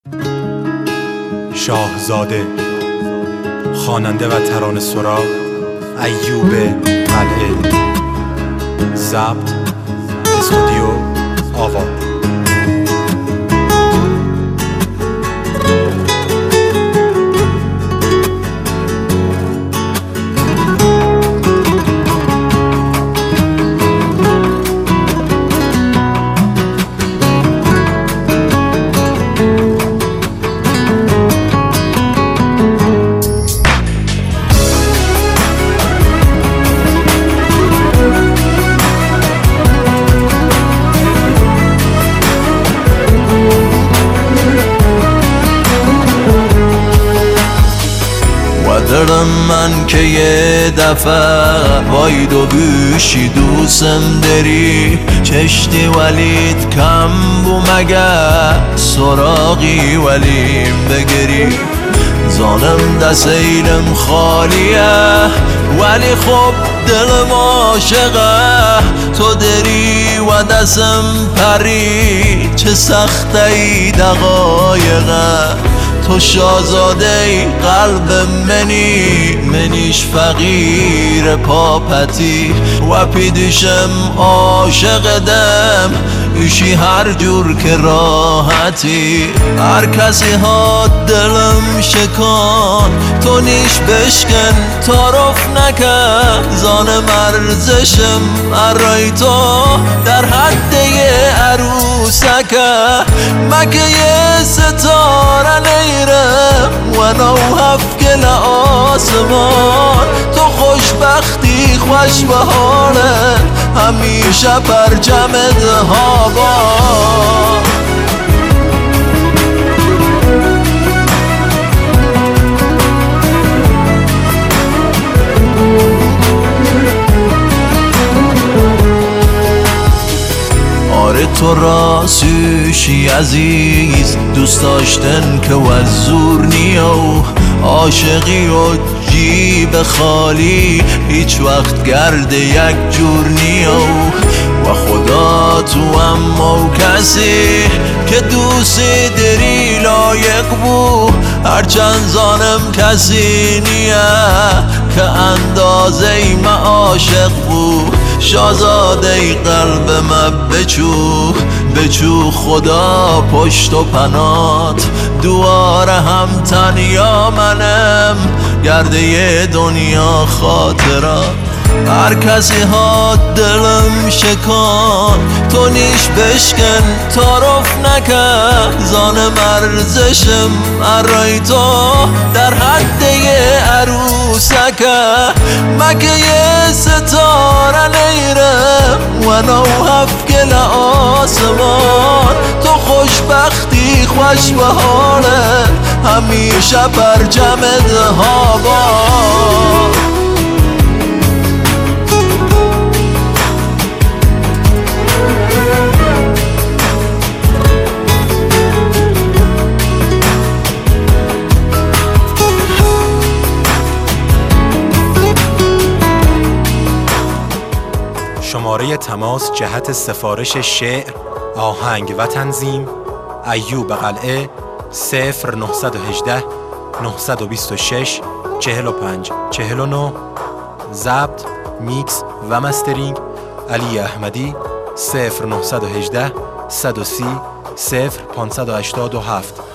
شاهزاده، خواننده و ترانه سرا ایوب قلعه. ضبط استودیو آوا. دلم من که یه دفعه باید و بیشی دوسم داری چشتی ولید کم بو مگه سراغی ولیم بگیری زانم دست ایلم خالیه ولی خب دلم عاشقه تو داری و دستم پری چه سخته ای دقایقه تو شاهزاده قلب منیش فقیر پاپتی و پیدشم عاشق دم ایشی هر جور که راحتی هر کسی ها دلم شکان تو نیش بشکن تعارف نکن زان مرزشم ارای تو در حد یه عروسکه مگه یه ستاره نیرم و نوحف گل آسمان تو خوشبختی خوش بهاره همیشه پرچمت هوا آره تو راسوشی عزیز دوست داشتن که و زور نیو عاشقی و جیب خالی هیچ وقت گرد یک جور نیو و خدا تو اما کسی که دوست دری لایق بو هرچند زانم کسی نیه که اندازه ما عاشق بو شاهزاده قلب ما بچو خدا پشت و پنات دواره هم تنیا منم گرده دنیا خاطرات هر کسی ها دلم شکان تو نیش بشکن تعارف نکن زان مرزشم ارای تو در حد یه عروسکه مگه یه ستاره نیرم و نوحف گل آسمان تو خوشبختی خوش بهاره همیشه پرچمت هوا شماره تماس جهت سفارش شعر، آهنگ و تنظیم ایوب قلعه 0918 926 45 49. ضبط، میکس و مسترینگ علی احمدی 0918 130 0587.